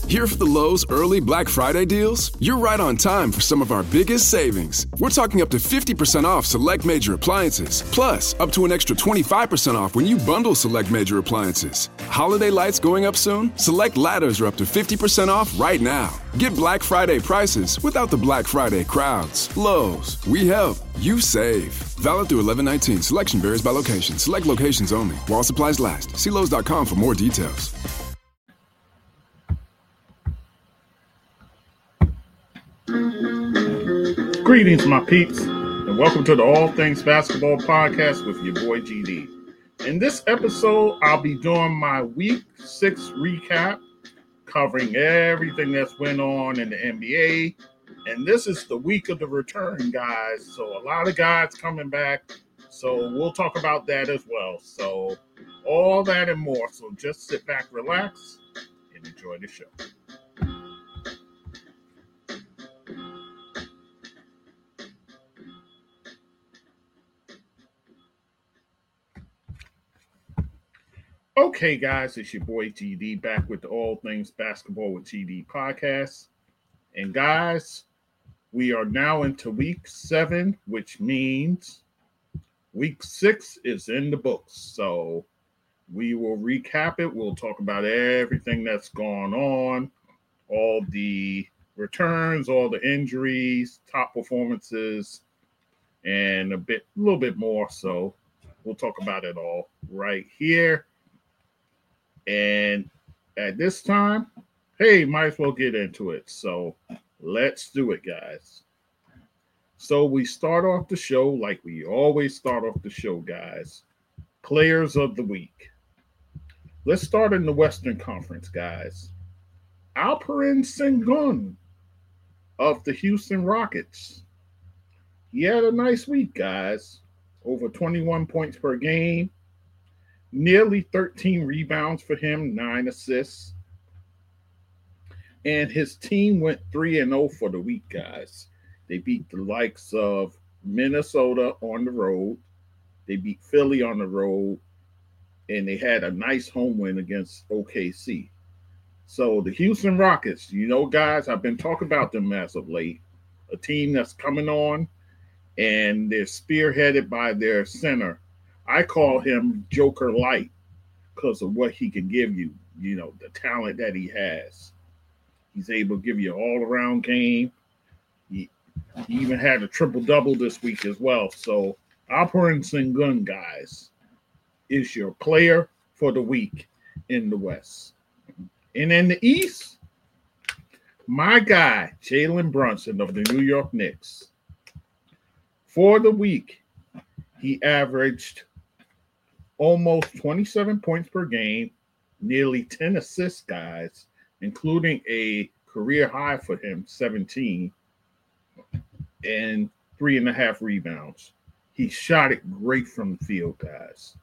Here for the Lowe's early Black Friday deals? You're right on time for some of our biggest savings. We're talking up to 50% off select major appliances, plus up to an extra 25% off when you bundle select major appliances. Holiday lights going up soon? Select ladders are up to 50% off right now. Get Black Friday prices without the Black Friday crowds. Lowe's, we help, you save. Valid through 11/19. Selection varies by location. Select locations only. While supplies last. See Lowe's.com for more details. Greetings, my peeps, and welcome to the All Things Basketball Podcast with your boy GD. In this episode, I'll be doing my Week 6 recap, covering everything that's went on in the NBA. And this is the week of the return, guys. So a lot of guys coming back. So we'll talk about that as well. So all that and more. So just sit back, relax, and enjoy the show. Okay, guys, it's your boy GD back with the All Things Basketball with GD podcast. And guys, we are now into week 7, which means week 6 is in the books. So we will recap it. We'll talk about everything that's gone on, all the returns, all the injuries, top performances, and a little bit more. So we'll talk about it all right here. And at this time, hey, might as well get into it. So let's do it, guys. So we start off the show like we always start off the show, guys. Players of the week. Let's start in the Western Conference, guys. Alperen Sengun of the Houston Rockets. He had a nice week, guys. Over 21 points per game. Nearly 13 rebounds for him, 9 assists. And his team went 3-0 for the week, guys. They beat the likes of Minnesota on the road. They beat Philly on the road. And they had a nice home win against OKC. So the Houston Rockets, guys, I've been talking about them as of late. A team that's coming on, and they're spearheaded by their center. I call him Joker Light because of what he can give you, the talent that he has. He's able to give you an all-around game. He even had a triple-double this week as well. So Alperen Sengun, guys, is your player for the week in the West. And in the East, my guy, Jalen Brunson of the New York Knicks. For the week, he averaged almost 27 points per game, nearly 10 assists, guys, including a career high for him, 17, and 3.5 rebounds. He shot it great from the field, guys.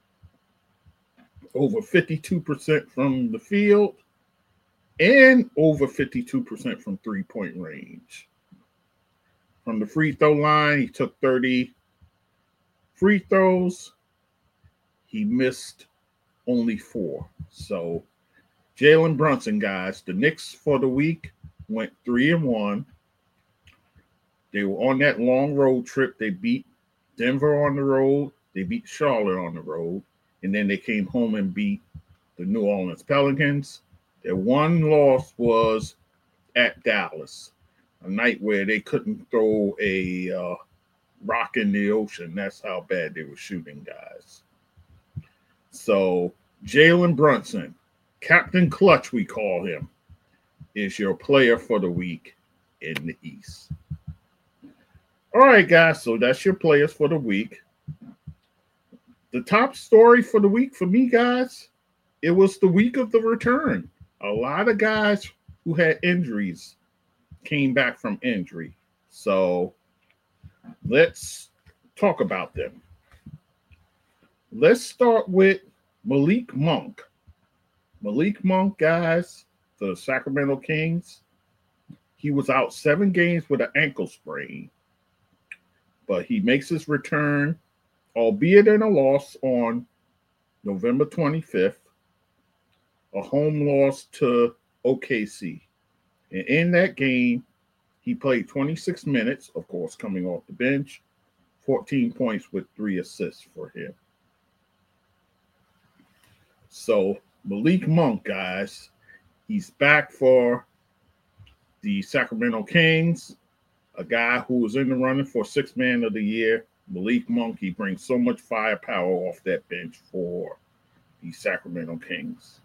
Over 52% from the field and over 52% from three-point range. From the free throw line, he took 30 free throws. He missed only 4. So Jalen Brunson, guys, the Knicks for the week went 3-1. They were on that long road trip. They beat Denver on the road. They beat Charlotte on the road. And then they came home and beat the New Orleans Pelicans. Their one loss was at Dallas, a night where they couldn't throw a rock in the ocean. That's how bad they were shooting, guys. So Jalen Brunson, Captain Clutch, we call him, is your player for the week in the East. All right, guys, so that's your players for the week. The top story for the week for me, guys, it was the week of the return. A lot of guys who had injuries came back from injury. So let's talk about them. Let's start with Malik Monk. Malik Monk, guys, the Sacramento Kings, he was out 7 games with an ankle sprain. But he makes his return, albeit in a loss, on November 25th. A home loss to OKC. And in that game, he played 26 minutes, of course, coming off the bench, 14 points with 3 assists for him. So Malik Monk, guys, he's back for the Sacramento Kings, a guy who was in the running for Sixth Man of the Year. Malik Monk, he brings so much firepower off that bench for the Sacramento Kings.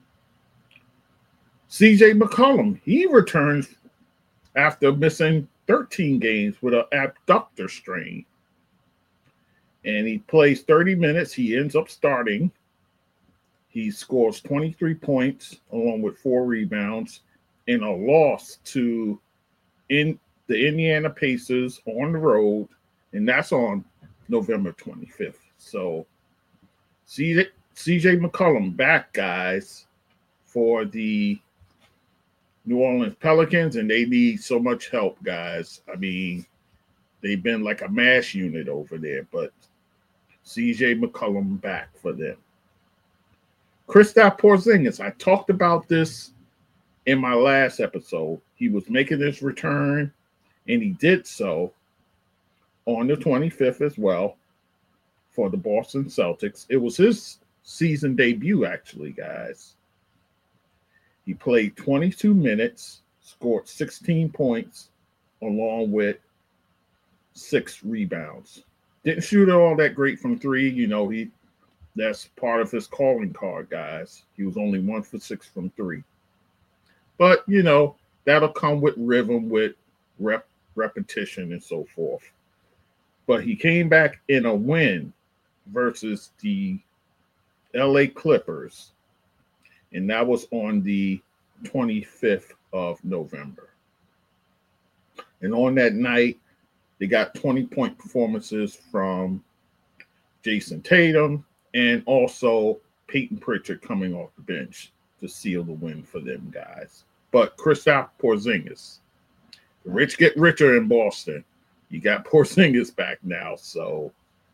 CJ McCollum, he returns after missing 13 games with an abductor strain. And he plays 30 minutes. He ends up starting. He scores 23 points along with 4 rebounds in a loss to the Indiana Pacers on the road, and that's on November 25th. So CJ McCollum back, guys, for the New Orleans Pelicans, and they need so much help, guys. I mean, they've been like a mash unit over there, but CJ McCollum back for them. Kristaps Porzingis, I talked about this in my last episode. He was making his return, and he did so on the 25th as well for the Boston Celtics. It was his season debut, actually, guys. He played 22 minutes, scored 16 points, along with 6 rebounds. Didn't shoot it all that great from 3. You know, that's part of his calling card, guys. He was only 1 for 6 from 3. But, you know, that'll come with rhythm, with repetition, and so forth. But he came back in a win versus the LA Clippers, and that was on the 25th of November. And on that night, they got 20-point performances from Jason Tatum and also Peyton Pritchard coming off the bench to seal the win for them, guys. But Kristaps Porzingis, the rich get richer in Boston. You got Porzingis back now, so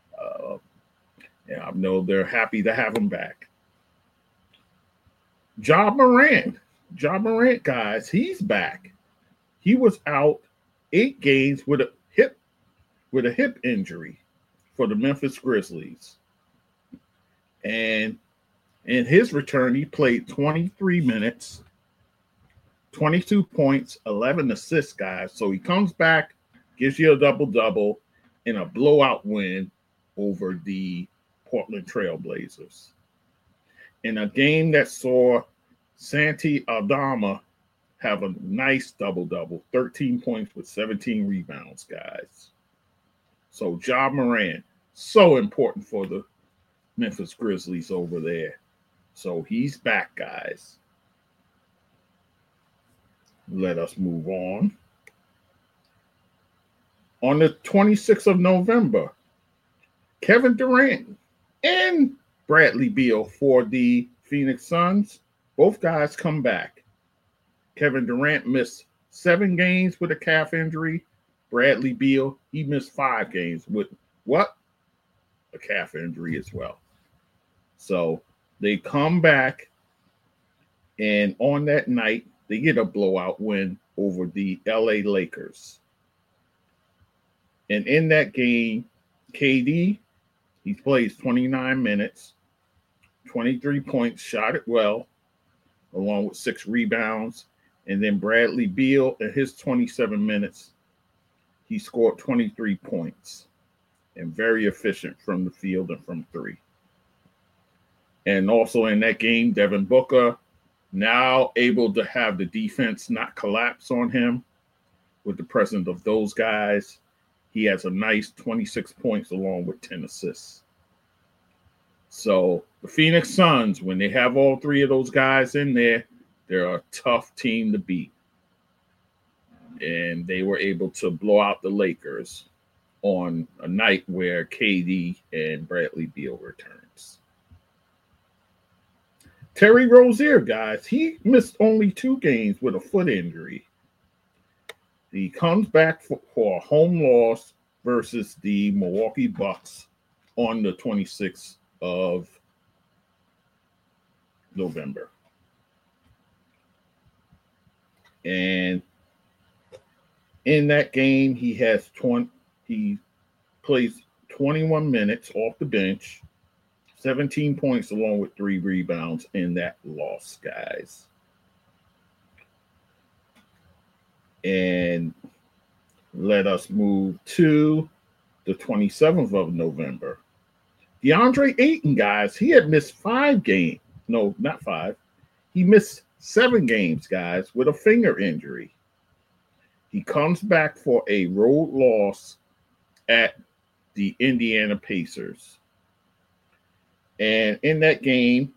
I know they're happy to have him back. Ja Morant, guys, he's back. He was out 8 games with a hip injury for the Memphis Grizzlies. And in his return, he played 23 minutes, 22 points, 11 assists, guys. So he comes back, gives you a double-double, in a blowout win over the Portland Trail Blazers. In a game that saw Santi Aldama have a nice double-double, 13 points with 17 rebounds, guys. So Ja Morant, so important for the Memphis Grizzlies over there. So he's back, guys. Let us move on. On the 26th of November, Kevin Durant and Bradley Beal for the Phoenix Suns, both guys come back. Kevin Durant missed 7 games with a calf injury. Bradley Beal, he missed 5 games with what? A calf injury as well. So they come back, and on that night, they get a blowout win over the LA Lakers. And in that game, KD, he plays 29 minutes, 23 points, shot it well, along with 6 rebounds. And then Bradley Beal, in his 27 minutes, he scored 23 points and very efficient from the field and from 3. And also in that game, Devin Booker, now able to have the defense not collapse on him with the presence of those guys. He has a nice 26 points along with 10 assists. So the Phoenix Suns, when they have all 3 of those guys in there, they're a tough team to beat. And they were able to blow out the Lakers on a night where KD and Bradley Beal returns. Terry Rozier, guys, he missed only 2 games with a foot injury. He comes back for a home loss versus the Milwaukee Bucks on the 26th of November. And in that game, he plays 21 minutes off the bench, 17 points along with 3 rebounds in that loss, guys. And let us move to the 27th of November. DeAndre Ayton, guys, he had missed 5 games. No, not 5. He missed 7 games, guys, with a finger injury. He comes back for a road loss at the Indiana Pacers. And in that game,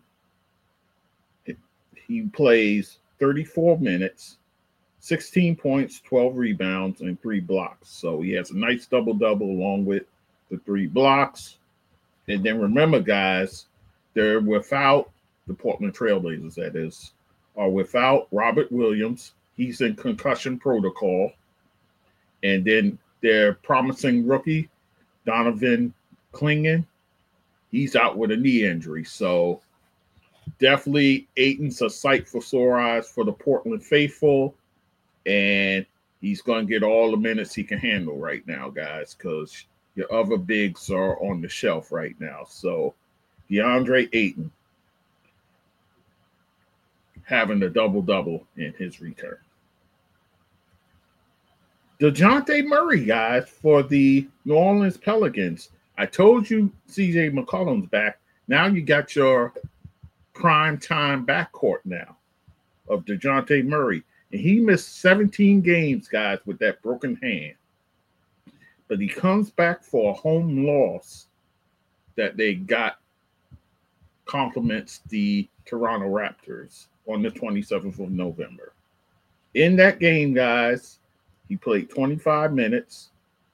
he plays 34 minutes, 16 points, 12 rebounds, and 3 blocks. So he has a nice double-double along with the 3 blocks. And then remember, guys, they're without the Portland Trailblazers, that is, are without Robert Williams. He's in concussion protocol. And then their promising rookie, Donovan Clingan, he's out with a knee injury. So definitely Ayton's a sight for sore eyes for the Portland faithful. And he's going to get all the minutes he can handle right now, guys, because your other bigs are on the shelf right now. So DeAndre Ayton having a double-double in his return. DeJounte Murray, guys, for the New Orleans Pelicans. I told you CJ McCollum's back. Now you got your prime time backcourt now of DeJounte Murray. And he missed 17 games, guys, with that broken hand. But he comes back for a home loss that they got compliments the Toronto Raptors on the 27th of November. In that game, guys, he played 25 minutes,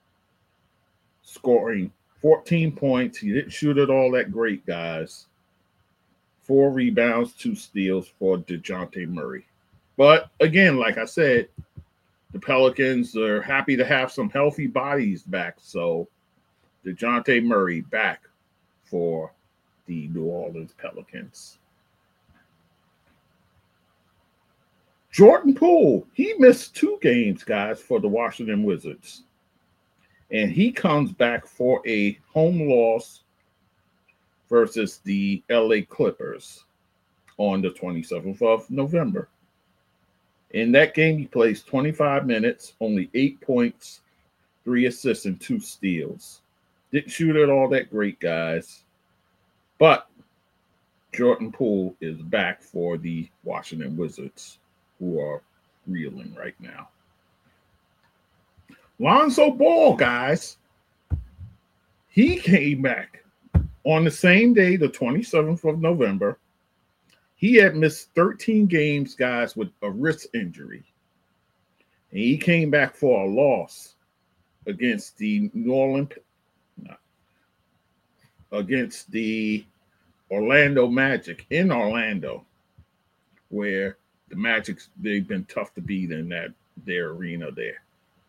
scoring 14 points. He didn't shoot it all that great, guys. 4 rebounds, 2 steals for DeJounte Murray. But again, like I said, the Pelicans are happy to have some healthy bodies back. So DeJounte Murray back for the New Orleans Pelicans. Jordan Poole, he missed 2 games, guys, for the Washington Wizards. And he comes back for a home loss versus the LA Clippers on the 27th of November. In that game, he plays 25 minutes, only 8 points, 3 assists, and 2 steals. Didn't shoot it all that great, guys. But Jordan Poole is back for the Washington Wizards, who are reeling right now. Lonzo Ball, guys, he came back on the same day, the 27th of November. He had missed 13 games, guys, with a wrist injury. And he came back for a loss against the against the Orlando Magic in Orlando, where the Magic, they've been tough to beat in their arena there.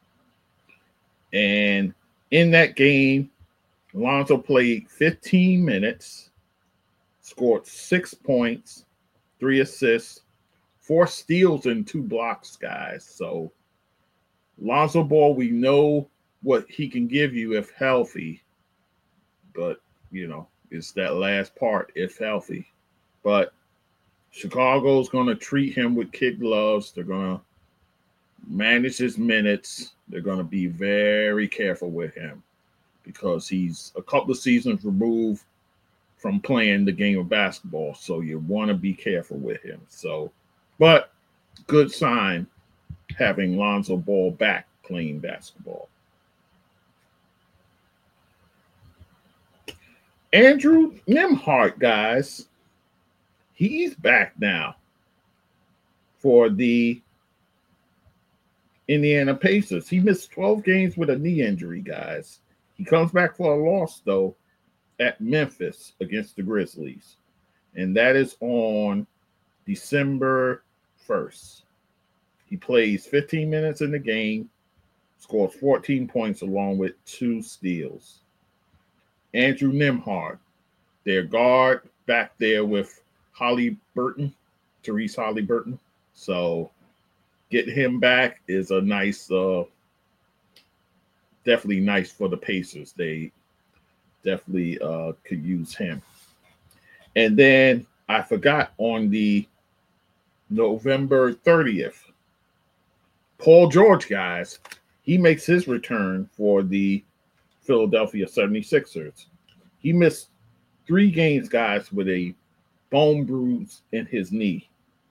And in that game, Lonzo played 15 minutes, scored 6 points, 3 assists, 4 steals, and 2 blocks, guys. So Lonzo Ball, we know what he can give you if healthy. But, it's that last part, if healthy. But Chicago's going to treat him with kid gloves. They're going to manage his minutes. They're going to be very careful with him because he's a couple of seasons removed from playing the game of basketball. So you want to be careful with him. So, but good sign having Lonzo Ball back playing basketball. Andrew Nembhard, guys, he's back now for the Indiana Pacers. He missed 12 games with a knee injury, guys. He comes back for a loss, though, at Memphis against the Grizzlies. And that is on December 1st. He plays 15 minutes in the game, scores 14 points along with 2 steals. Andrew Nembhard, their guard, back there with Therese Halliburton. So Get him back is a nice, definitely nice for the Pacers. They definitely could use him. And then I forgot on the November 30th, Paul George, guys, he makes his return for the Philadelphia 76ers. He missed 3 games, guys, with a bone bruise in his knee.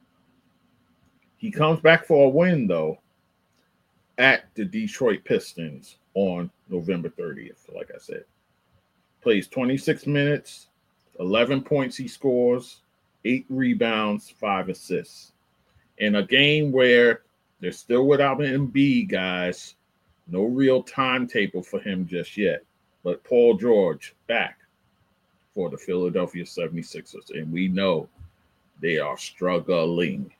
He comes back for a win, though, at the Detroit Pistons on November 30th, like I said. Plays 26 minutes, 11 points he scores, 8 rebounds, 5 assists. In a game where they're still without an Embiid, guys. No real timetable for him just yet. But Paul George back for the Philadelphia 76ers. And we know they are struggling.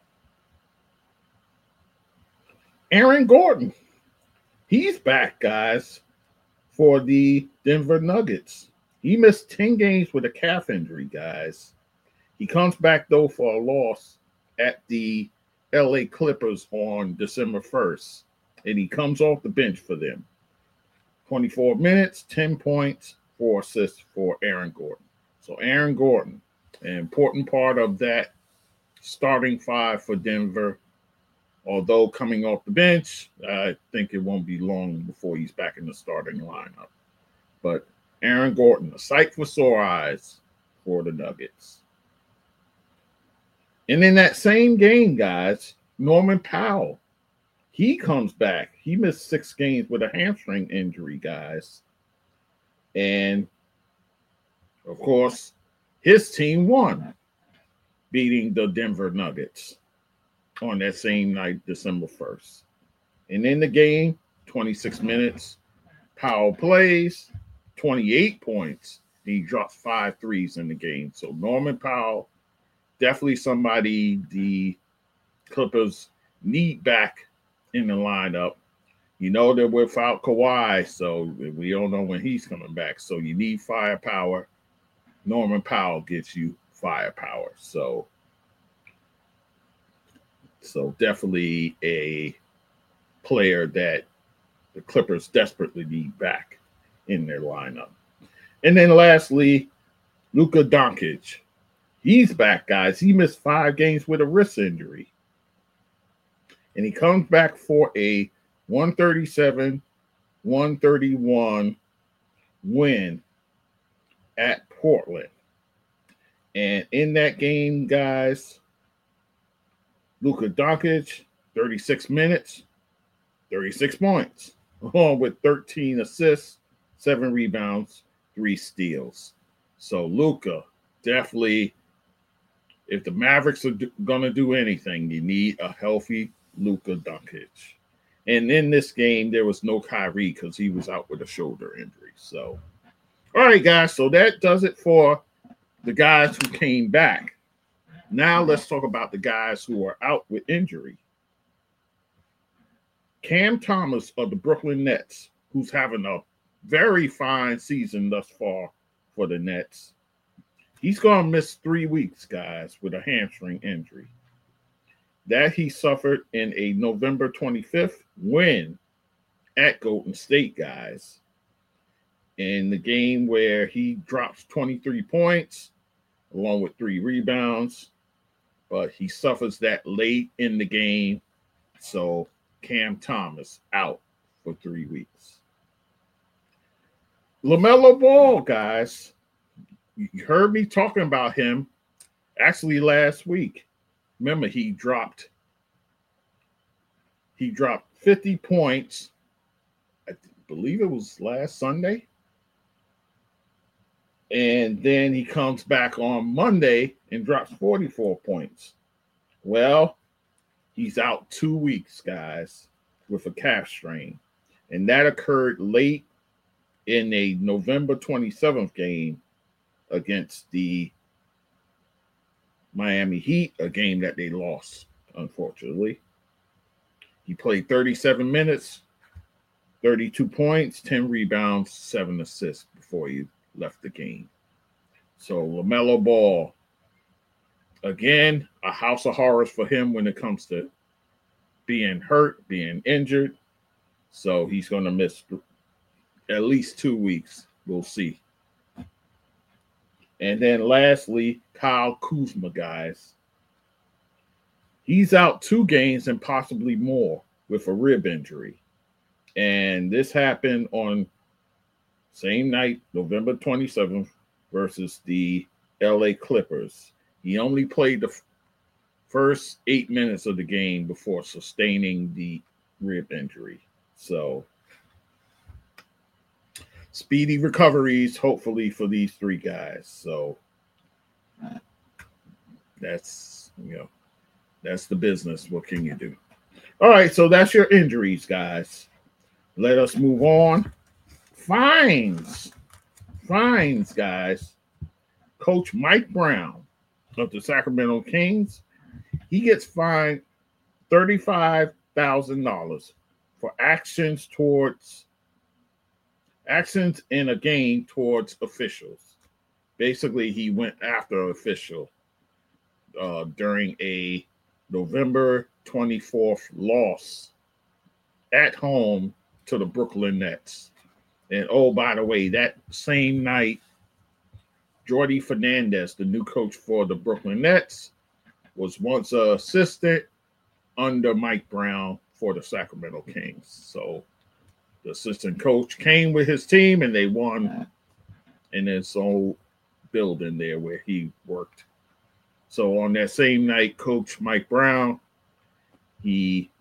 Aaron Gordon. He's back, guys, for the Denver Nuggets. He missed 10 games with a calf injury, guys. He comes back, though, for a loss at the LA Clippers on December 1st. And he comes off the bench for them. 24 minutes, 10 points, 4 assists for Aaron Gordon. So Aaron Gordon, an important part of that starting 5 for Denver. Although coming off the bench, I think it won't be long before he's back in the starting lineup. But Aaron Gordon, a sight for sore eyes for the Nuggets. And in that same game, guys, Norman Powell, he comes back. He missed 6 games with a hamstring injury, guys. And, of course, his team won, beating the Denver Nuggets on that same night, December 1st. And in the game, 26 minutes, Powell plays, 28 points. He drops 5 threes in the game. So Norman Powell, definitely somebody the Clippers need back in the lineup. You know they're without Kawhi, so we don't know when he's coming back. So you need firepower. Norman Powell gets you firepower. So definitely a player that the Clippers desperately need back in their lineup. And then lastly, Luka Doncic. He's back, guys. He missed 5 games with a wrist injury. And he comes back for a 137-131 win at Portland. And in that game, guys, Luka Doncic, 36 minutes, 36 points, along with 13 assists, 7 rebounds, 3 steals. So Luka, definitely, if the Mavericks are going to do anything, you need a healthy Luka Doncic. And in this game, there was no Kyrie because he was out with a shoulder injury. So, all right, guys. So that does it for the guys who came back. Now let's talk about the guys who are out with injury. Cam Thomas of the Brooklyn Nets, who's having a very fine season thus far for the Nets. He's going to miss 3 weeks, guys, with a hamstring injury. That he suffered in a November 25th win at Golden State, guys. In the game where he drops 23 points, along with 3 rebounds. But he suffers that late in the game. So Cam Thomas out for 3 weeks. LaMelo Ball, guys. You heard me talking about him actually last week. Remember, he dropped 50 points. I believe it was last Sunday. And then he comes back on Monday and drops 44 points. Well, he's out 2 weeks, guys, with a calf strain. And that occurred late in a November 27th game against the Miami Heat, a game that they lost, unfortunately. He played 37 minutes, 32 points, 10 rebounds, 7 assists before he left the game. So LaMelo Ball, again, a house of horrors for him when it comes to being hurt, being injured. So he's going to miss at least 2 weeks. We'll see. And then lastly, Kyle Kuzma, guys. He's out 2 games and possibly more with a rib injury. And this happened on same night, November 27th, versus the LA Clippers. He only played the first 8 minutes of the game before sustaining the rib injury. So speedy recoveries, hopefully, for these 3 guys. So that's the business. What can you do? All right, so that's your injuries, guys. Let us move on. Fines, guys. Coach Mike Brown of the Sacramento Kings, he gets fined $35,000 for actions in a game towards officials. Basically, he went after an official during a November 24th loss at home to the Brooklyn Nets. And oh, by the way, that same night, Jordi Fernandez, the new coach for the Brooklyn Nets, was once an assistant under Mike Brown for the Sacramento Kings. So the assistant coach came with his team and they won in his old building there where he worked. So on that same night, Coach Mike Brown, he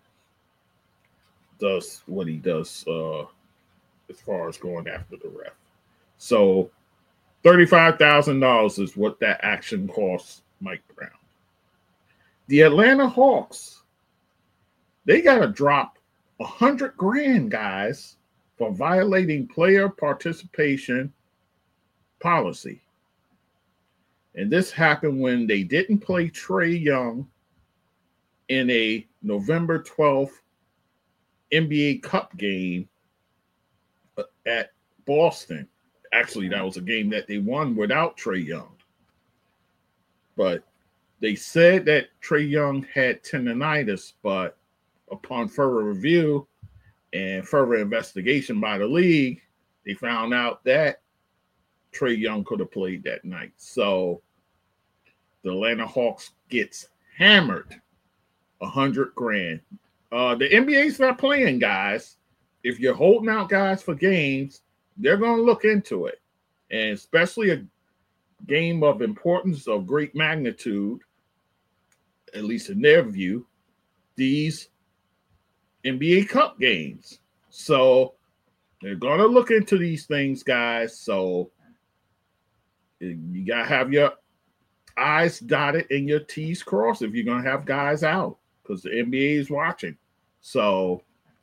does what he does as far as going after the ref. So $35,000 is what that action costs Mike Brown. The Atlanta Hawks, they got to drop $100,000, guys, for violating player participation policy. And this happened when they didn't play Trae Young in a November 12th NBA Cup game at Boston. Actually, that was a game that they won without Trae Young. But they said that Trae Young had tendonitis, but upon further review and further investigation by the league, they found out that Trae Young could have played that night. So the Atlanta Hawks gets hammered $100,000. The NBA's not playing, guys. If you're holding out guys for games, they're going to look into it. And especially a game of importance of great magnitude, at least in their view, these NBA Cup games. So they're going to look into these things, guys. So you got to have your I's dotted and your T's crossed if you're going to have guys out because the NBA is watching. So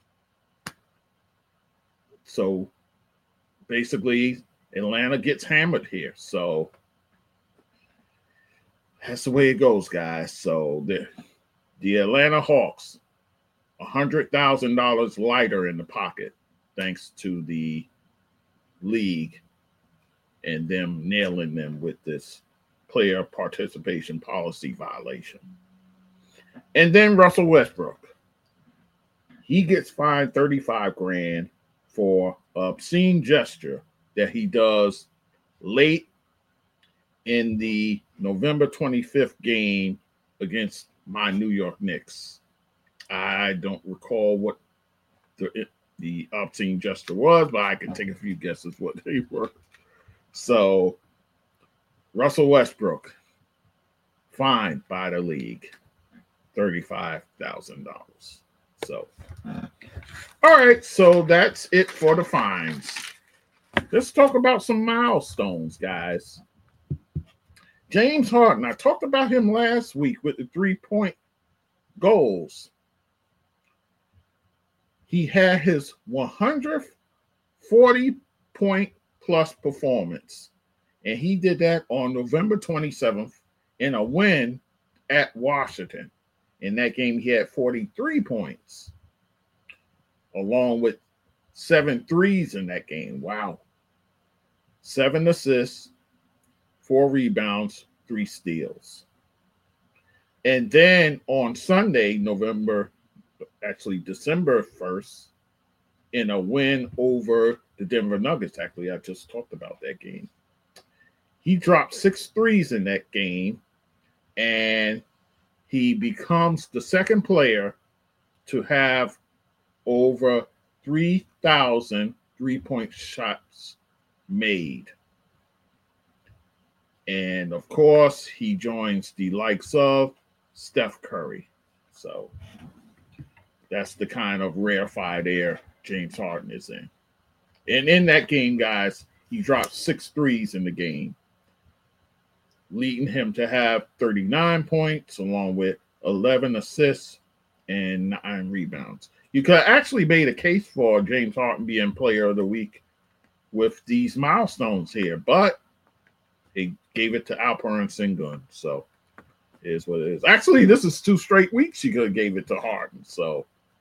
basically, Atlanta gets hammered here. So that's the way it goes, guys. So the Atlanta Hawks, $100,000 lighter in the pocket, thanks to the league and them nailing them with this player participation policy violation. And then Russell Westbrook, he gets fined $35,000 for obscene gesture that he does late in the November 25th game against my New York Knicks. I don't recall what the obscene gesture was, but I can take a few guesses what they were. So Russell Westbrook, fined by the league, $35,000. So, all right, so that's it for the fines. Let's talk about some milestones, guys. James Harden, I talked about him last week with the 3-point goals. He had his 100th 40-point plus performance, and he did that on November 27th in a win at Washington. In that game, he had 43 points, along with 7 threes in that game. Wow. 7 assists, 4 rebounds, 3 steals. And then on Sunday, November actually December 1st, in a win over the Denver Nuggets. Actually, I just talked about that game. He dropped 6 threes in that game, and he becomes the second player to have over 3,000 3-point shots made. And of course, he joins the likes of Steph Curry. So that's the kind of rarefied air James Harden is in. And in that game, guys, he dropped 6 threes in the game, leading him to have 39 points along with 11 assists and 9 rebounds. You could actually made a case for James Harden being player of the week with these milestones here, but he gave it to Alperen Sengun. So it is what it is. Actually, this is 2 straight weeks he could have gave it to Harden. So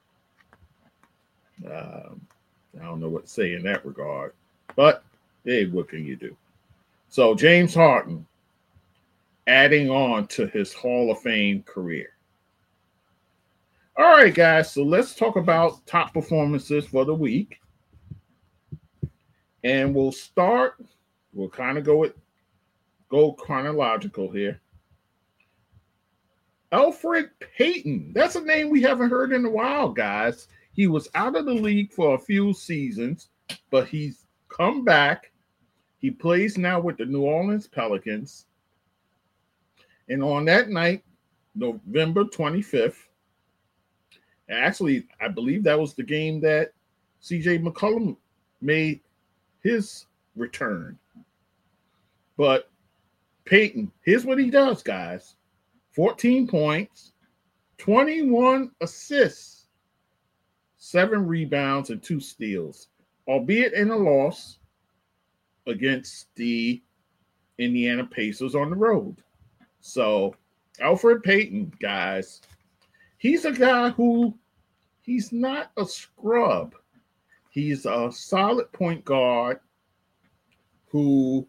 I don't know what to say in that regard. But hey, what can you do? So James Harden adding on to his Hall of Fame career. All right, guys, so let's talk about top performances for the week. And we'll kind of go chronological here. Elfrid Payton. That's a name we haven't heard in a while, guys. He was out of the league for a few seasons, but he's come back. He plays now with the New Orleans Pelicans. And on that night, November 25th, actually, I believe that was the game that CJ McCollum made his return. But Payton, here's what he does, guys. 14 points, 21 assists, 7 rebounds, and 2 steals, albeit in a loss against the Indiana Pacers on the road. So Elfrid Payton, guys, he's a guy who he's not a scrub. He's a solid point guard who,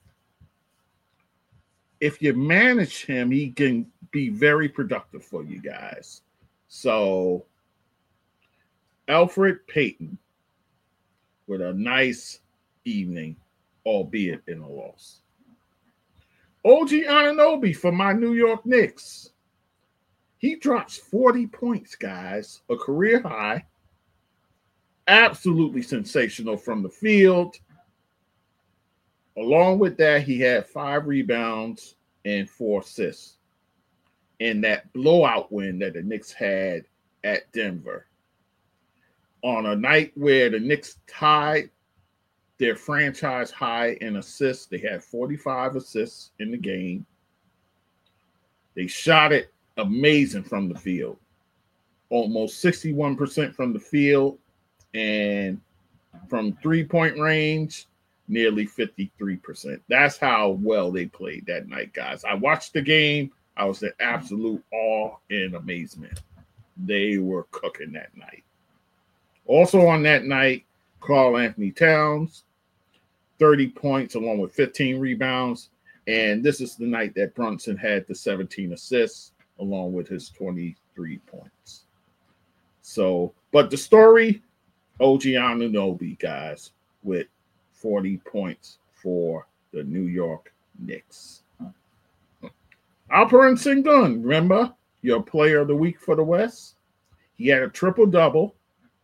if you manage him, he can be very productive for you guys. So Elfrid Payton with a nice evening, albeit in a loss. OG Anunoby for my New York Knicks. He drops 40 points, guys, a career high. Absolutely sensational from the field. Along with that, he had 5 rebounds and 4 assists in that blowout win that the Knicks had at Denver. On a night where the Knicks tied their franchise high in assists, they had 45 assists in the game. They shot it amazing from the field. Almost 61% from the field, and from 3-point range, nearly 53%. That's how well they played that night, guys. I watched the game. I was in absolute awe and amazement. They were cooking that night. Also on that night, Karl-Anthony Towns, 30 points along with 15 rebounds. And this is the night that Brunson had the 17 assists along with his 23 points. So, but the story, OG Anunoby, guys, with 40 points for the New York Knicks. Alperen Sengun, remember, your player of the week for the West? He had a triple-double,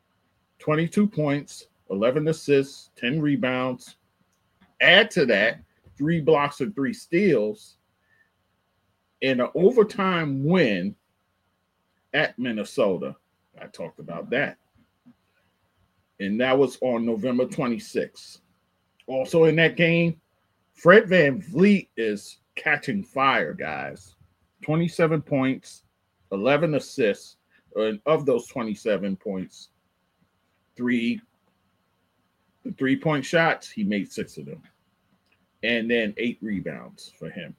22 points, 11 assists, 10 rebounds. Add to that, 3 blocks and 3 steals in an overtime win at Minnesota. I talked about that. And that was on November 26th. Also in that game, Fred VanVleet is catching fire, guys. 27 points, 11 assists. And of those 27 points, the 3-point shots, he made 6 of them. And then 8 rebounds for him.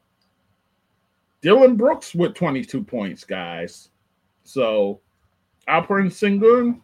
Dillon Brooks with 22 points, guys. So Alperen Sengun,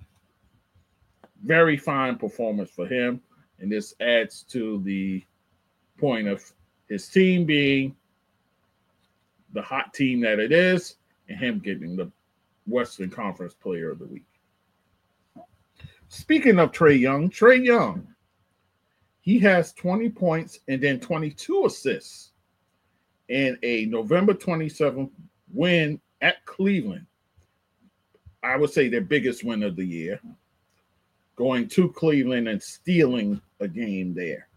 very fine performance for him. And this adds to the point of his team being the hot team that it is, and him getting the Western Conference Player of the Week. Speaking of Trae Young, he has 20 points and then 22 assists in a November 27th win at Cleveland. I would say their biggest win of the year, going to Cleveland and stealing a game there.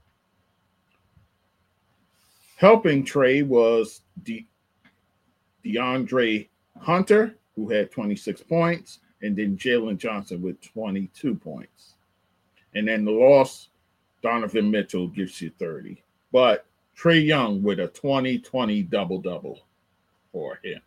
Helping Trae was DeAndre Hunter, who had 26 points, and then Jalen Johnson with 22 points. And then the loss, Donovan Mitchell gives you 30. But Trae Young with a 20-20 double-double for him.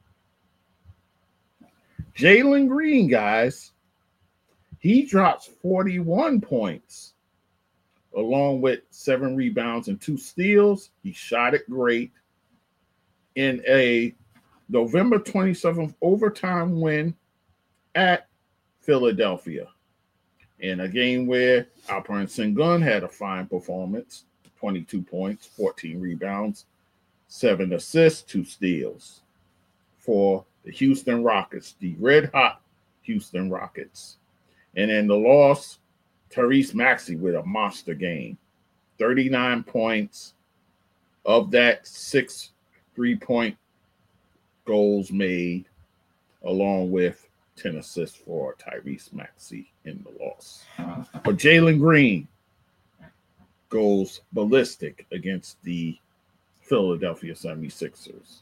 Jalen Green, guys, he drops 41 points along with 7 rebounds and 2 steals. He shot it great in a November 27th overtime win at Philadelphia, in a game where Alperen Sengun had a fine performance, 22 points, 14 rebounds, 7 assists, 2 steals for the Houston Rockets, the red-hot Houston Rockets. And in the loss, Tyrese Maxey with a monster game, 39 points. Of that, 6 3-point goals made, along with 10 assists for Tyrese Maxey in the loss. But Jalen Green goes ballistic against the Philadelphia 76ers.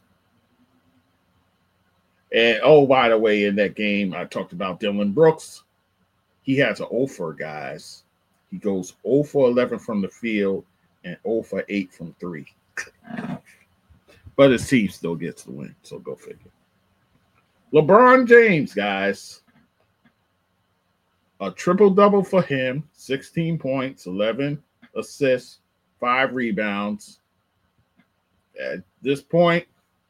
And, oh, by the way, in that game, I talked about Dillon Brooks. He has an 0 for, guys. He goes 0 for 11 from the field and 0 for 8 from 3. But his team still gets the win, so go figure. LeBron James, guys. A triple-double for him, 16 points, 11 assists, 5 rebounds. At this point,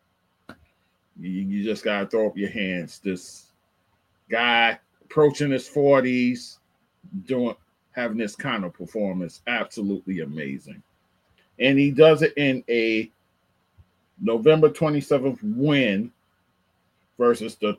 you just got to throw up your hands. This guy approaching his 40s, having this kind of performance, absolutely amazing. And he does it in a November 27th win versus the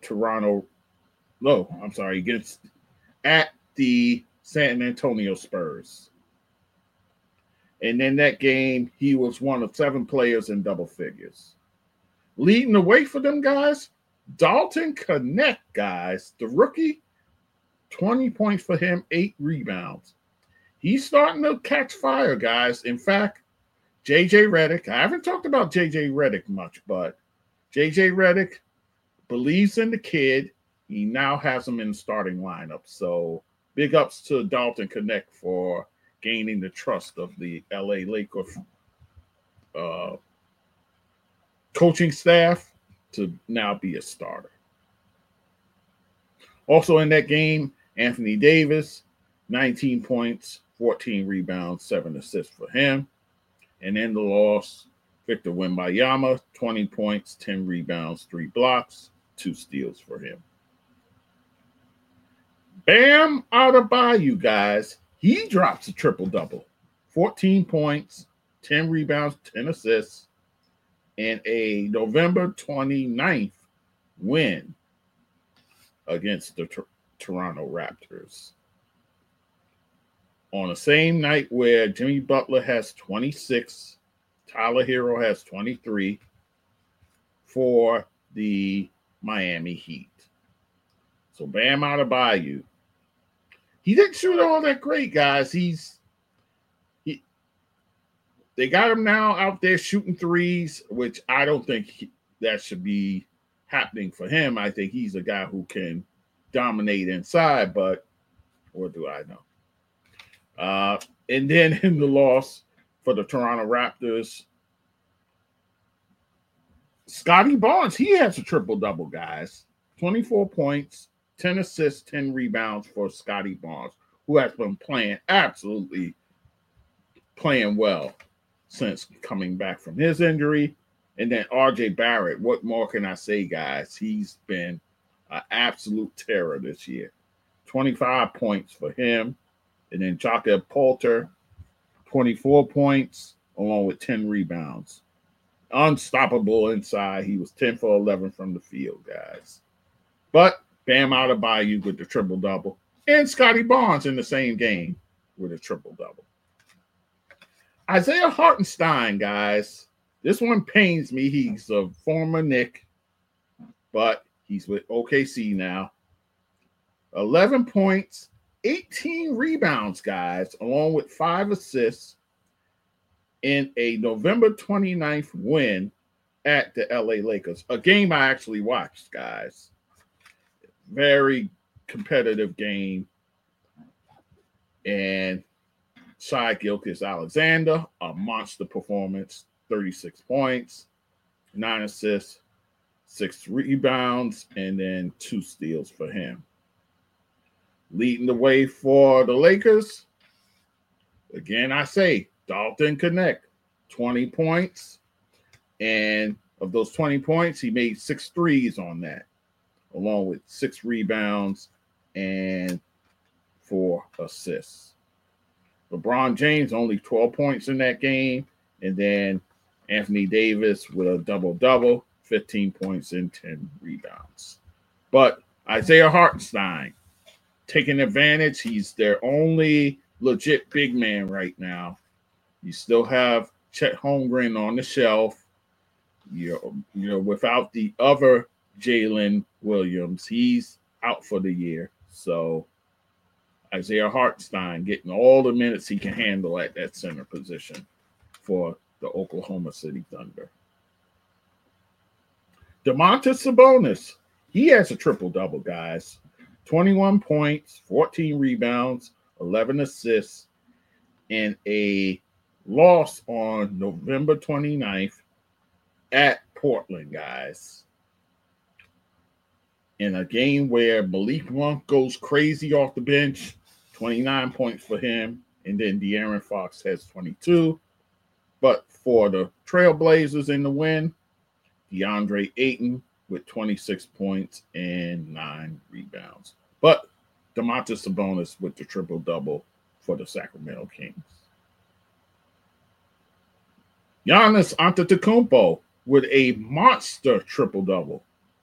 against at the San Antonio Spurs. And in that game, he was one of 7 players in double figures. Leading the way for them guys, Dalton Knecht, guys, the rookie, 20 points for him, 8 rebounds. He's starting to catch fire, guys. In fact, J.J. Redick, I haven't talked about J.J. Redick much, but J.J. Redick believes in the kid. He now has him in the starting lineup. So big ups to Dalton Knecht for gaining the trust of the L.A. Lakers coaching staff to now be a starter. Also in that game, Anthony Davis, 19 points, 14 rebounds, 7 assists for him. And in the loss, Victor Wembanyama, 20 points, 10 rebounds, 3 blocks, 2 steals for him. Bam Adebayo, guys. He drops a triple-double. 14 points, 10 rebounds, 10 assists, in a November 29th win against the Toronto Raptors. On the same night where Jimmy Butler has 26, Tyler Hero has 23 for the Miami Heat. So Bam Adebayo. He didn't shoot all that great, guys. They got him now out there shooting threes, which I don't think that should be happening for him. I think he's a guy who can dominate inside, but what do I know? And then in the loss for the Toronto Raptors, Scotty Barnes, he has a triple-double, guys. 24 points, 10 assists, 10 rebounds for Scotty Barnes, who has been playing well since coming back from his injury. And then RJ Barrett, what more can I say, guys? He's been an absolute terror this year. 25 points for him. And then Jakob Poeltl, 24 points, along with 10 rebounds. Unstoppable inside. He was 10 for 11 from the field, guys. But Bam Adebayo with the triple-double. And Scotty Barnes in the same game with a triple-double. Isaiah Hartenstein, guys. This one pains me. He's a former Knick, but he's with OKC now. 11 points, 18 rebounds, guys, along with 5 assists in a November 29th win at the LA Lakers. A game I actually watched, guys. Very competitive game. And Shai Gilgeous-Alexander, a monster performance, 36 points, 9 assists, 6 rebounds, and then 2 steals for him. Leading the way for the Lakers, again, I say, Dalton Knecht, 20 points. And of those 20 points, he made 6 threes on that, along with 6 rebounds and 4 assists. LeBron James only 12 points in that game. And then Anthony Davis with a double-double, 15 points and 10 rebounds. But Isaiah Hartenstein taking advantage. He's their only legit big man right now. You still have Chet Holmgren on the shelf. You're without the other Jalen Williams. He's out for the year. So Isaiah Hartenstein getting all the minutes he can handle at that center position for the Oklahoma City Thunder. Domantas Sabonis, he has a triple-double, guys. 21 points, 14 rebounds, 11 assists in a loss on November 29th at Portland, guys. In a game where Malik Monk goes crazy off the bench, 29 points for him, and then De'Aaron Fox has 22. But for the Trailblazers in the win, DeAndre Ayton with 26 points and 9 rebounds. But Domantas Sabonis with the triple-double for the Sacramento Kings. Giannis Antetokounmpo with a monster triple-double.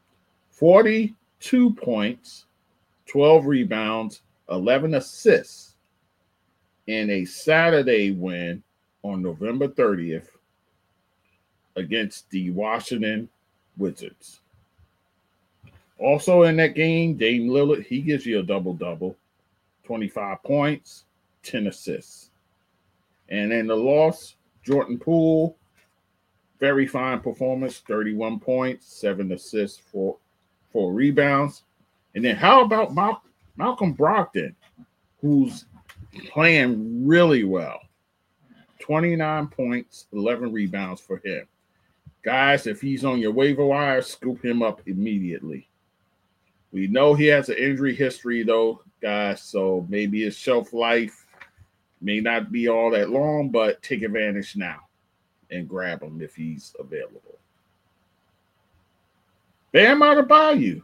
42 points, 12 rebounds, 11 assists in a Saturday win on November 30th against the Washington Wizards. Also in that game, Dame Lillard, he gives you a double-double, 25 points, 10 assists. And in the loss, Jordan Poole, very fine performance, 31 points, 7 assists, 4 rebounds. And then how about Malcolm Brogdon, who's playing really well? 29 points, 11 rebounds for him. Guys, if he's on your waiver wire, scoop him up immediately. We know he has an injury history, though, guys, so maybe his shelf life may not be all that long, but take advantage now and grab him if he's available. Bam Adebayo.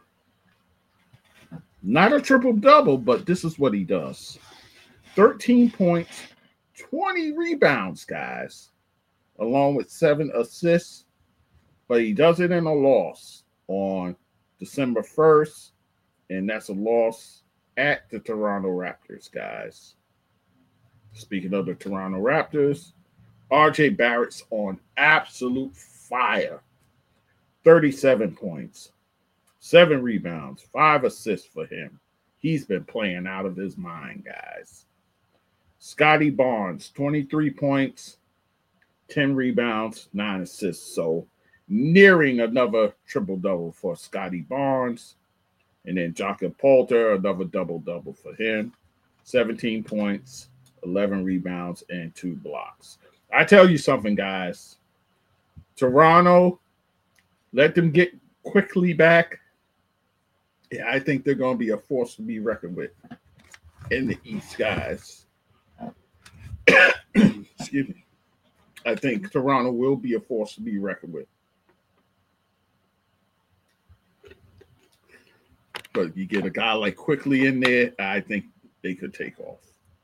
Not a triple-double, but this is what he does. 13 points, 20 rebounds, guys, along with 7 assists. But he does it in a loss on December 1st, and that's a loss at the Toronto Raptors, guys. Speaking of the Toronto Raptors, RJ Barrett's on absolute fire. 37 points, 7 rebounds, 5 assists for him. He's been playing out of his mind, guys. Scotty Barnes, 23 points, 10 rebounds, 9 assists. So nearing another triple-double for Scotty Barnes. And then Jakob Poeltl, another double-double for him. 17 points, 11 rebounds, and 2 blocks. I tell you something, guys. Toronto, let them get quickly back. Yeah, I think they're going to be a force to be reckoned with in the East, guys. Excuse me. I think Toronto will be a force to be reckoned with. But you get a guy like Quickly in there, I think they could take off.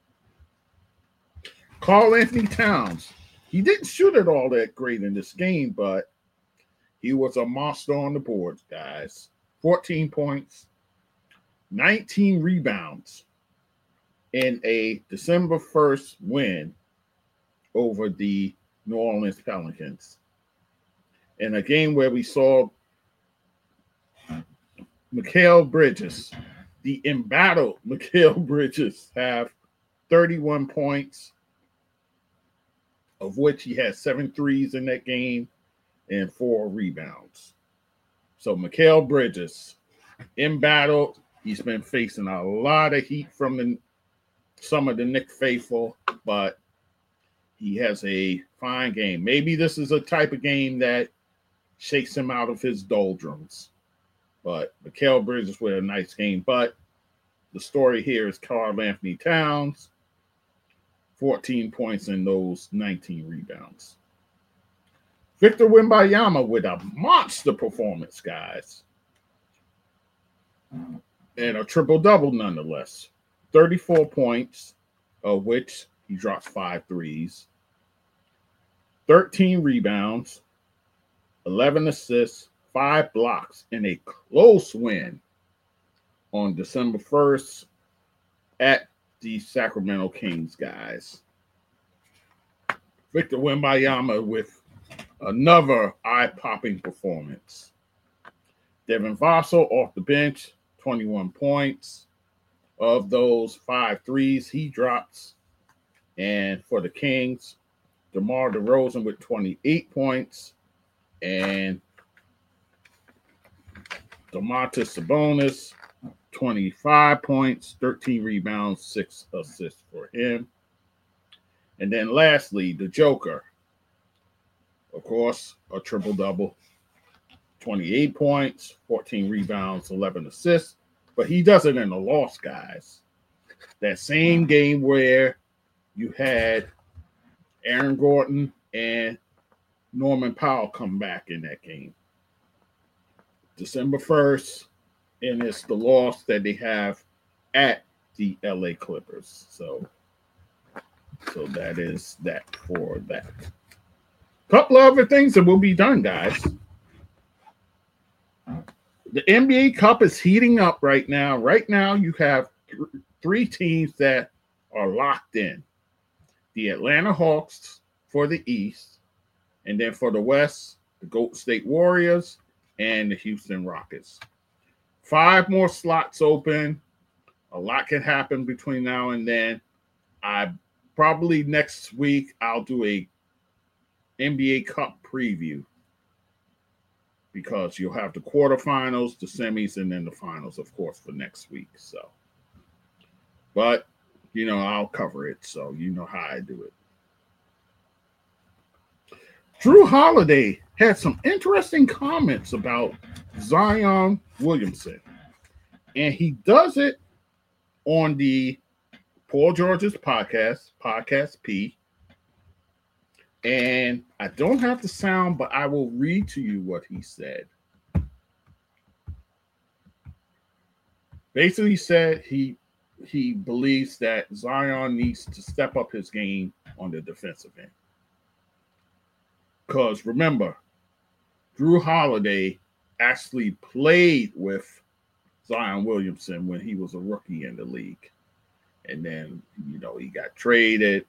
Karl-Anthony Towns. He didn't shoot it all that great in this game, but he was a monster on the board, guys. 14 points, 19 rebounds in a December 1st win over the New Orleans Pelicans. In a game where we saw Mikal Bridges, the embattled Mikal Bridges, have 31 points, of which he had 7 threes in that game and 4 rebounds. So Mikal Bridges, embattled. He's been facing a lot of heat from some of the Knick faithful, but he has a fine game. Maybe this is a type of game that shakes him out of his doldrums. But Mikal Bridges with a nice game. But the story here is Karl-Anthony Towns, 14 points in those 19 rebounds. Victor Wembanyama with a monster performance, guys. And a triple-double nonetheless. 34 points, of which he drops 5 threes. 13 rebounds, 11 assists, 5 blocks in a close win on December 1st at the Sacramento Kings, guys. Victor Wembanyama with another eye-popping performance. Devin Vassell off the bench, 21 points. Of those 5 threes he drops. And for the Kings, DeMar DeRozan with 28 points. And Domantas Sabonis, 25 points, 13 rebounds, 6 assists for him. And then lastly, the Joker. Of course, a triple-double. 28 points, 14 rebounds, 11 assists. But he does it in a loss, guys. That same game where you had Aaron Gordon and Norman Powell come back in that game. December 1st, and it's the loss that they have at the LA Clippers. So that is that for that. Couple of other things and we'll be done, guys. The NBA Cup is heating up right now. Right now, you have 3 teams that are locked in. The Atlanta Hawks for the East, and then for the West, the Golden State Warriors and the Houston Rockets. 5 more slots open. A lot can happen between now and then. Probably next week, I'll do a NBA Cup preview because you'll have the quarterfinals, the semis, and then the finals, of course, for next week. So, but, I'll cover it, so you know how I do it. Drew Holiday had some interesting comments about Zion Williamson, and he does it on the Paul George's Podcast P. And I don't have the sound, but I will read to you what he said. Basically said he believes that Zion needs to step up his game on the defensive end. Because remember, Drew Holiday actually played with Zion Williamson when he was a rookie in the league. And then, he got traded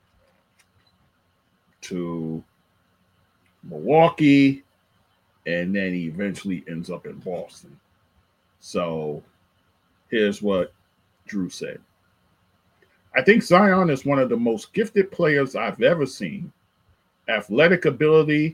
to Milwaukee, and then he eventually ends up in Boston. So here's what Drew said. I think Zion is one of the most gifted players I've ever seen. Athletic ability,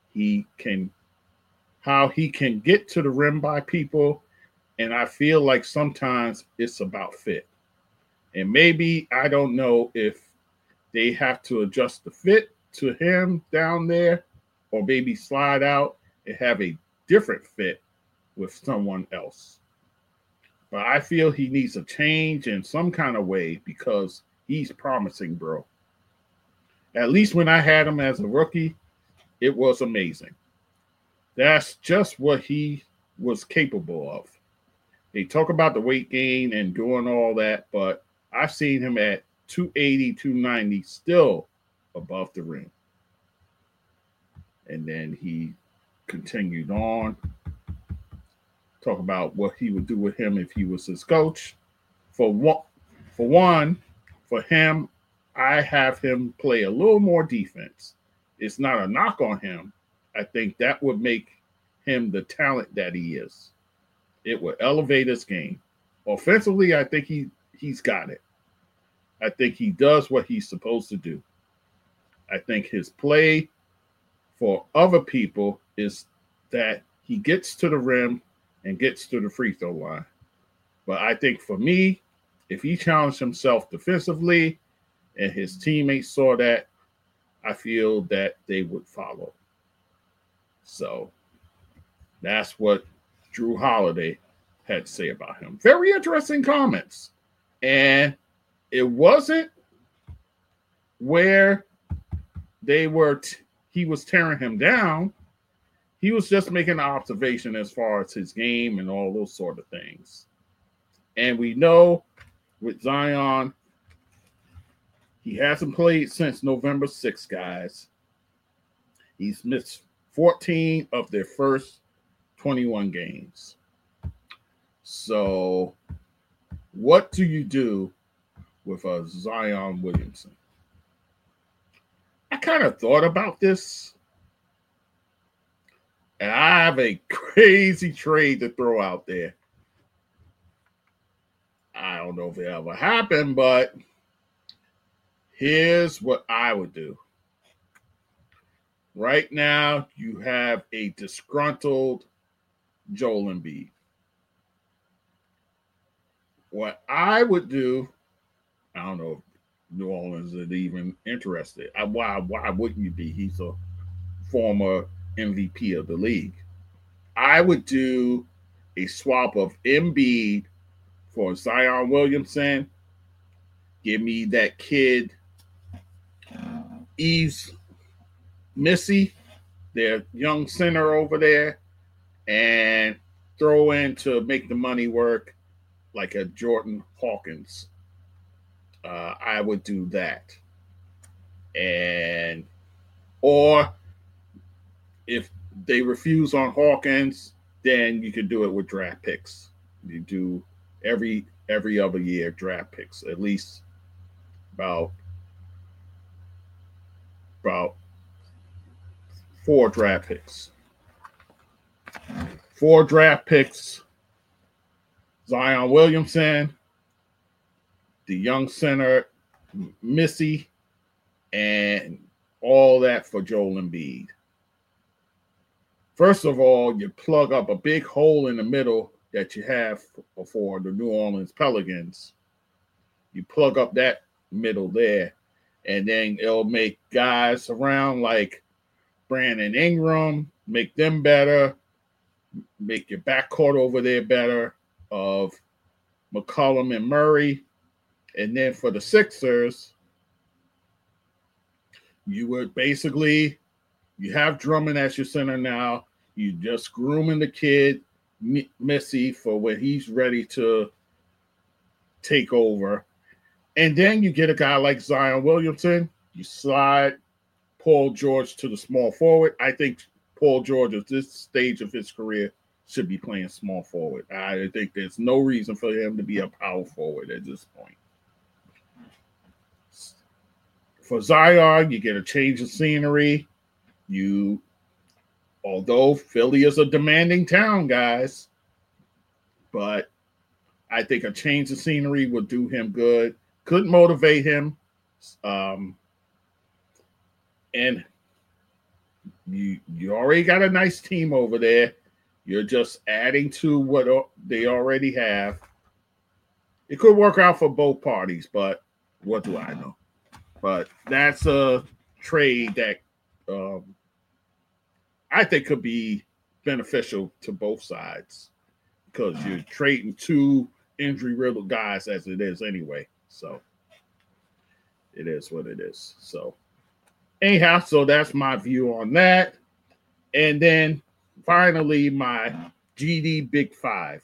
how he can get to the rim by people, and I feel like sometimes it's about fit. And maybe, I don't know if they have to adjust the fit to him down there, or maybe slide out and have a different fit with someone else. But I feel he needs a change in some kind of way because he's promising, bro. At least when I had him as a rookie, it was amazing. That's just what he was capable of. They talk about the weight gain and doing all that, but I've seen him at 280, 290, still above the rim. And then he continued on, talk about what he would do with him if he was his coach. For one, for him, I have him play a little more defense. It's not a knock on him. I think that would make him the talent that he is. It would elevate his game. Offensively, I think he's got it. I think he does what he's supposed to do. I think his play for other people is that he gets to the rim and gets to the free throw line. But I think for me, if he challenged himself defensively and his teammates saw that, I feel that they would follow. So that's what Jrue Holiday had to say about him. Very interesting comments. And it wasn't where he was tearing him down. He was just making an observation as far as his game and all those sort of things. And we know with Zion, he hasn't played since November 6th, guys. He's missed 14 of their first 21 games. So what do you do with a Zion Williamson? I kind of thought about this. And I have a crazy trade to throw out there. I don't know if it ever happened, but here's what I would do. Right now, you have a disgruntled Joel Embiid. What I would do, I don't know if New Orleans is even interested. Why wouldn't you be? He's a former MVP of the league. I would do a swap of Embiid for Zion Williamson. Give me that kid, Yves Missy, their young center over there, and throw in to make the money work like a Jordan Hawkins. I would do that. Or if they refuse on Hawkins, then you could do it with draft picks. You do every other year draft picks, at least about 4 draft picks. 4 draft picks. Zion Williamson, the young center, Missy, and all that for Joel Embiid. First of all, you plug up a big hole in the middle that you have for the New Orleans Pelicans. You plug up that middle there, and then it'll make guys around like Brandon Ingram, make them better, make your backcourt over there better of McCollum and Murray. And then for the Sixers, you would basically, you have Drummond as your center now. You just grooming the kid, Missy, for when he's ready to take over. And then you get a guy like Zion Williamson. You slide Paul George to the small forward. I think Paul George at this stage of his career should be playing small forward. I think there's no reason for him to be a power forward at this point. For Zion, you get a change of scenery. Although Philly is a demanding town, guys, but I think a change of scenery would do him good. Could motivate him. And you already got a nice team over there. You're just adding to what they already have. It could work out for both parties, but what do I know? But that's a trade that I think could be beneficial to both sides because you're trading 2 injury-riddled guys as it is anyway. So it is what it is. So anyhow, so that's my view on that. And then finally, my GD Big 5.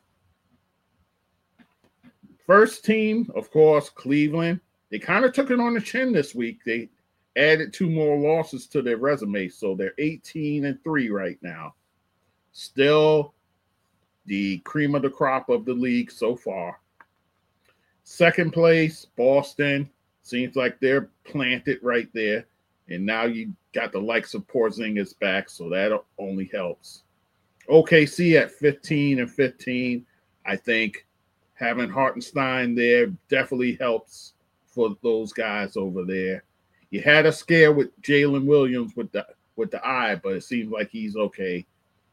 First team, of course, Cleveland. They kind of took it on the chin this week. They added 2 more losses to their resume, so they're 18-3 right now. Still the cream of the crop of the league so far. Second place, Boston. Seems like they're planted right there. And now you got the likes of Porzingis back, so that only helps. OKC at 15-15. I think having Hartenstein there definitely helps for those guys over there. You had a scare with Jalen Williams with the eye, but it seems like he's okay.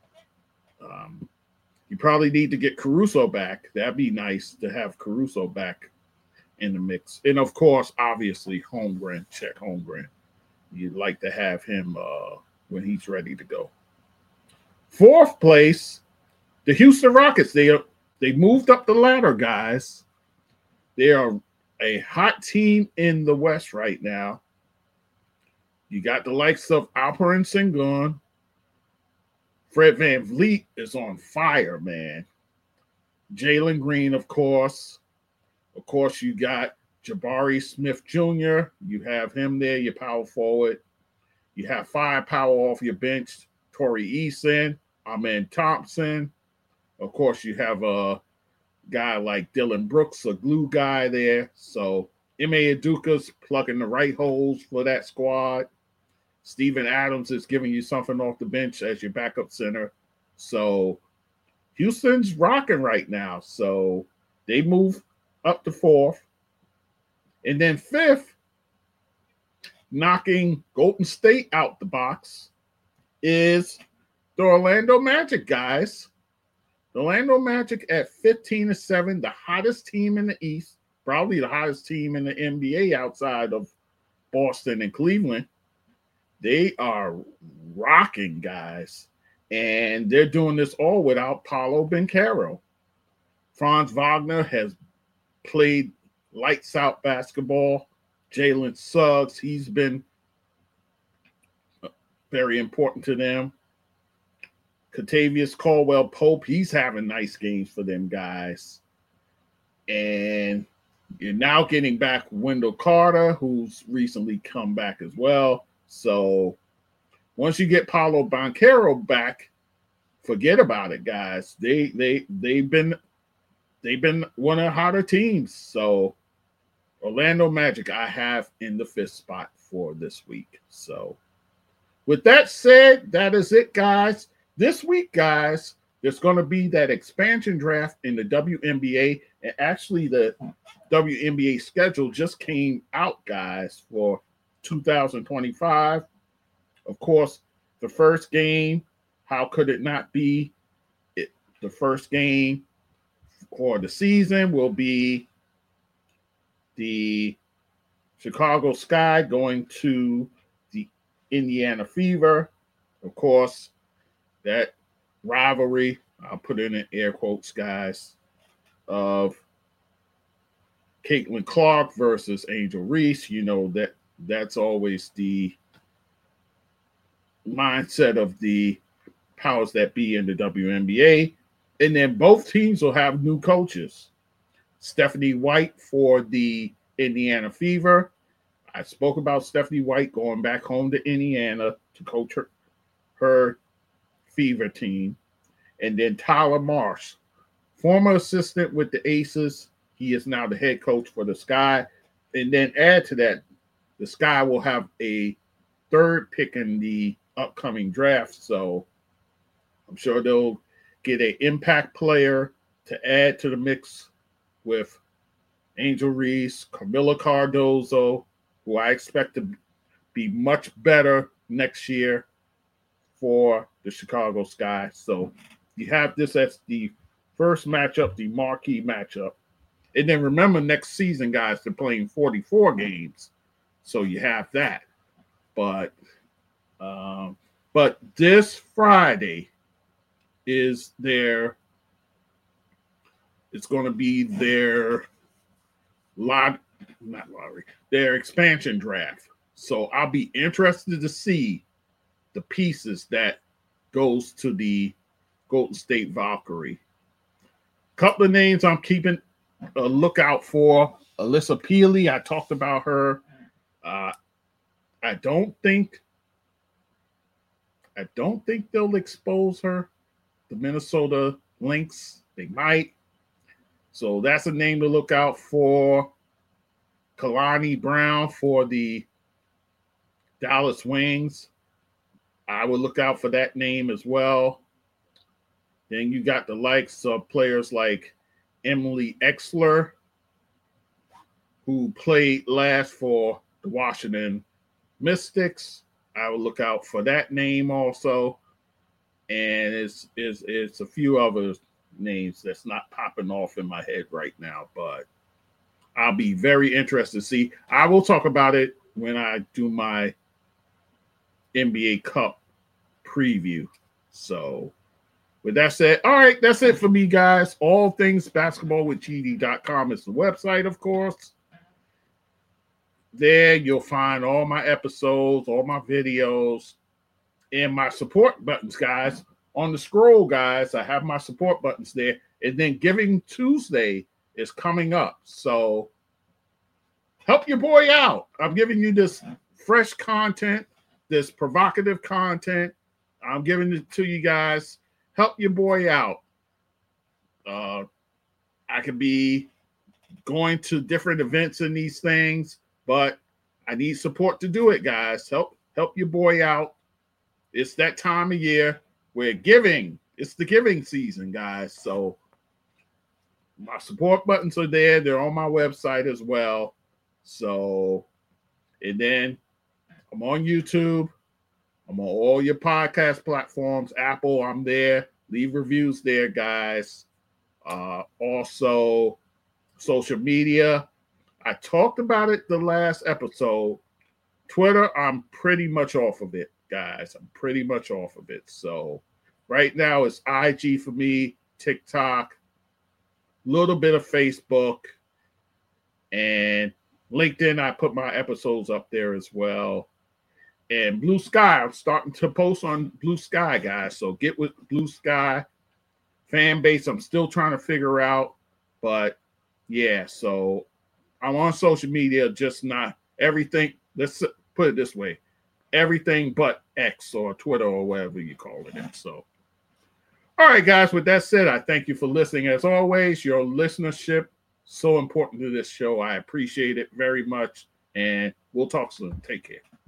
You probably need to get Caruso back. That'd be nice to have Caruso back in the mix. And, of course, obviously, Chet Holmgren. You'd like to have him when he's ready to go. Fourth place, the Houston Rockets. They moved up the ladder, guys. They are a hot team in the West right now. You got the likes of Alperen Sengun. Fred VanVleet is on fire, man. Jalen Green, of course. Of course, you got Jabari Smith Jr. You have him there, your power forward. You have firepower off your bench. Torrey Eason, Amen Thompson. Of course, you have a guy like Dylan Brooks, a glue guy there. So, Ime Udoka's plugging the right holes for that squad. Steven Adams is giving you something off the bench as your backup center. So, Houston's rocking right now. So, they move up to fourth. And then fifth, knocking Golden State out the box, is the Orlando Magic, guys. The Orlando Magic at 15-7, the hottest team in the East, probably the hottest team in the NBA outside of Boston and Cleveland. They are rocking, guys. And they're doing this all without Paolo Banchero. Franz Wagner has played lights out basketball. Jalen Suggs, he's been very important to them. Kentavious Caldwell-Pope, he's having nice games for them guys. And you're now getting back Wendell Carter, who's recently come back as well. So once you get Paolo Banchero back, forget about it, guys. They've been one of the hotter teams. So Orlando Magic, I have in the fifth spot for this week. So with that said, that is it, guys. This week, guys, there's going to be that expansion draft in the WNBA. And actually, the WNBA schedule just came out, guys, for 2025. Of course, the first game, how could it not be? The first game for the season will be the Chicago Sky going to the Indiana Fever. Of course, that rivalry, I'll put it in air quotes, guys, of Caitlin Clark versus Angel Reese. You know that's always the mindset of the powers that be in the WNBA. And then both teams will have new coaches. Stephanie White for the Indiana Fever. I spoke about Stephanie White going back home to Indiana to coach her Fever team. And then Tyler Marsh, former assistant with the Aces. He is now the head coach for the Sky. And then add to that, the Sky will have a third pick in the upcoming draft. So I'm sure they'll get an impact player to add to the mix with Angel Reese, Camila Cardozo, who I expect to be much better next year for the Chicago Sky. So you have this as the first matchup, the marquee matchup. And then remember, next season, guys, they're playing 44 games. So you have that. But this Friday is their their expansion draft. So I'll be interested to see the pieces that goes to the Golden State Valkyrie. Couple of names I'm keeping a lookout for. Alyssa Peely, I talked about her. I don't think they'll expose her. The Minnesota Lynx. They might. So that's a name to look out for. Kalani Brown for the Dallas Wings. I would look out for that name as well. Then you got the likes of players like Emily Exler, who played last for the Washington Mystics. I would look out for that name also. And it's a few other names that's not popping off in my head right now, but I'll be very interested to see. I will talk about it when I do my NBA Cup preview. So with that said, all right, that's it for me, guys. All things basketball with GD.com is the website, of course. There you'll find all my episodes, all my videos, and my support buttons, guys. On the scroll, guys, I have my support buttons there. And then Giving Tuesday is coming up. So help your boy out. I'm giving you this fresh content, this provocative content. I'm giving it to you guys. Help your boy out. I could be going to different events in these things, but I need support to do it, guys. Help your boy out. It's that time of year where giving. It's the giving season, guys. So my support buttons are there. They're on my website as well. So, and then I'm on YouTube. I'm on all your podcast platforms. Apple, I'm there. Leave reviews there, guys. Also, social media. I talked about it the last episode. Twitter, I'm pretty much off of it, guys. I'm pretty much off of it. So right now it's IG for me, TikTok, a little bit of Facebook, and LinkedIn. I put my episodes up there as well. And Blue Sky, I'm starting to post on Blue Sky, guys. So get with Blue Sky. Fan base, I'm still trying to figure out. But, yeah, so I'm on social media, just not everything. Let's put it this way. Everything but X or Twitter or whatever you call it. So, all right, guys, with that said, I thank you for listening. As always, your listenership, so important to this show. I appreciate it very much. And we'll talk soon. Take care.